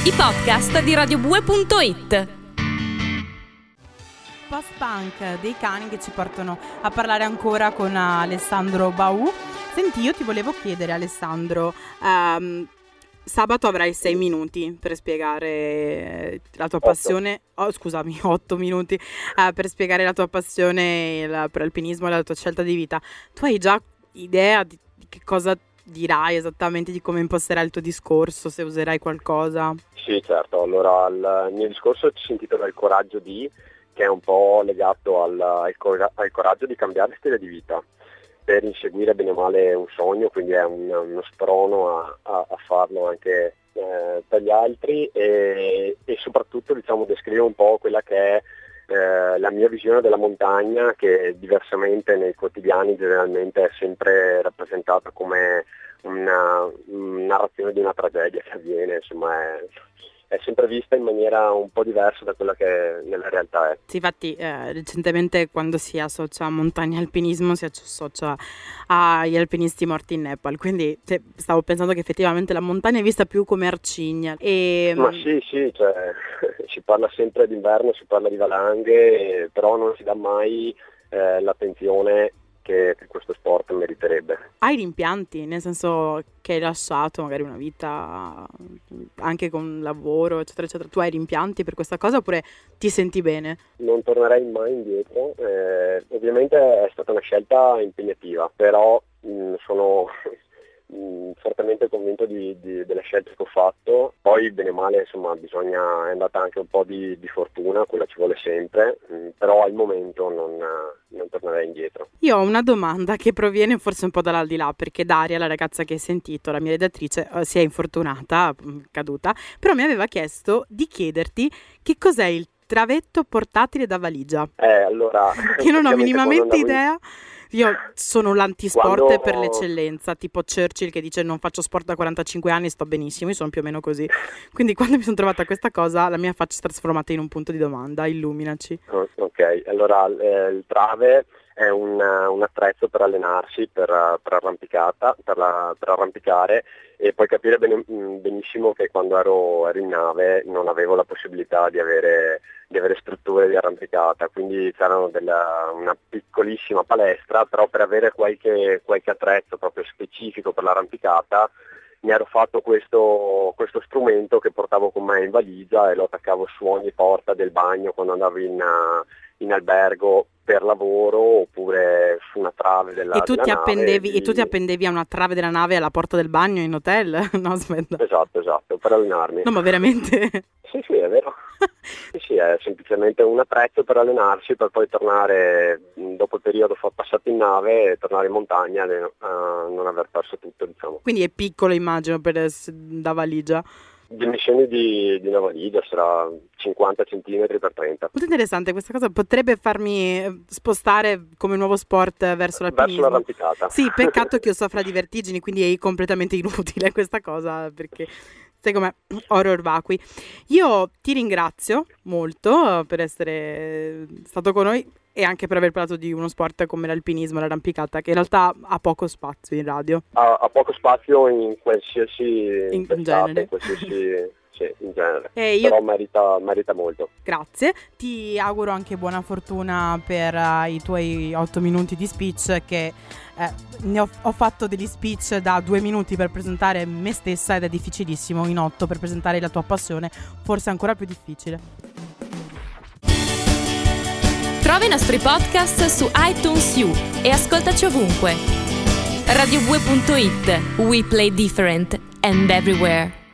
i podcast di radiobue.it. Post-punk dei cani che ci portano a parlare ancora con Alessandro Bau. Senti, io ti volevo chiedere, Alessandro, sabato avrai 6 minuti per spiegare la tua passione. 8 minuti per spiegare la tua passione per l'alpinismo e la tua scelta di vita. Tu hai già idea di che cosa dirai esattamente, di come imposterai il tuo discorso, se userai qualcosa? Sì, certo. Allora, il mio discorso si intitola Il coraggio di, che è un po' legato al coraggio di cambiare stile di vita per inseguire bene o male un sogno, quindi è uno sprono a farlo anche per gli altri e soprattutto, diciamo, descrive un po' quella che è la mia visione della montagna, che diversamente nei quotidiani generalmente è sempre rappresentata come una narrazione di una tragedia che avviene, insomma è sempre vista in maniera un po' diversa da quella che nella realtà è. Sì, infatti recentemente quando si associa a montagna e alpinismo si associa agli alpinisti morti in Nepal, quindi stavo pensando che effettivamente la montagna è vista più come arcigna. Ma sì, cioè, si parla sempre d'inverno, si parla di valanghe, però non si dà mai l'attenzione che questo sport meriterebbe. Hai rimpianti, nel senso che hai lasciato magari una vita anche con lavoro, eccetera, eccetera. Tu hai rimpianti per questa cosa oppure ti senti bene? Non tornerei mai indietro. Ovviamente è stata una scelta impegnativa, però sono fortemente convinto delle scelte che ho fatto. Poi bene o male, insomma, è andata anche un po' di fortuna, quella ci vuole sempre, però al momento non tornerei indietro. Io ho una domanda che proviene forse un po' dall'aldilà, perché Daria, la ragazza che hai sentito, la mia redattrice, si è infortunata, caduta, però mi aveva chiesto di chiederti che cos'è il travetto portatile da valigia. Allora, che non ho minimamente idea. Io sono l'antisport per l'eccellenza, tipo Churchill che dice non faccio sport da 45 anni e sto benissimo, io sono più o meno così. Quindi quando mi sono trovata questa cosa, la mia faccia si è trasformata in un punto di domanda, illuminaci. Ok, allora il trave è un attrezzo per allenarsi, per arrampicare, e puoi capire benissimo che quando ero in nave non avevo la possibilità di avere strutture di arrampicata, quindi c'erano una piccolissima palestra, però per avere qualche attrezzo proprio specifico per l'arrampicata mi ero fatto questo strumento che portavo con me in valigia e lo attaccavo su ogni porta del bagno quando andavo in albergo per lavoro, oppure su una trave della nave. E tu ti appendevi a una trave della nave alla porta del bagno in hotel? No, aspetta. Esatto, per allenarmi. No, ma veramente? Sì, è vero. Sì, è semplicemente un attrezzo per allenarsi, per poi tornare, dopo il periodo passato in nave, e tornare in montagna e non aver perso tutto, diciamo. Quindi è piccolo, immagino, da valigia. Dimensioni di una valigia sarà 50 cm x 30. Molto interessante questa cosa, potrebbe farmi spostare come nuovo sport verso l'alpinismo. Verso l'arrampicata. Sì, peccato che io soffra di vertigini, quindi è completamente inutile questa cosa, perché sai com'è, horror vacui. Io ti ringrazio molto per essere stato con noi e anche per aver parlato di uno sport come l'alpinismo, l'arrampicata, che in realtà ha poco spazio in radio. Ha poco spazio in qualsiasi in genere. Sì, in genere. Però merita molto. Grazie, ti auguro anche buona fortuna per i tuoi 8 minuti di speech, che ho fatto degli speech da 2 minuti per presentare me stessa ed è difficilissimo in 8 per presentare la tua passione, forse ancora più difficile. Trova i nostri podcast su iTunes U e ascoltaci ovunque. radiobue.it. We play different and everywhere.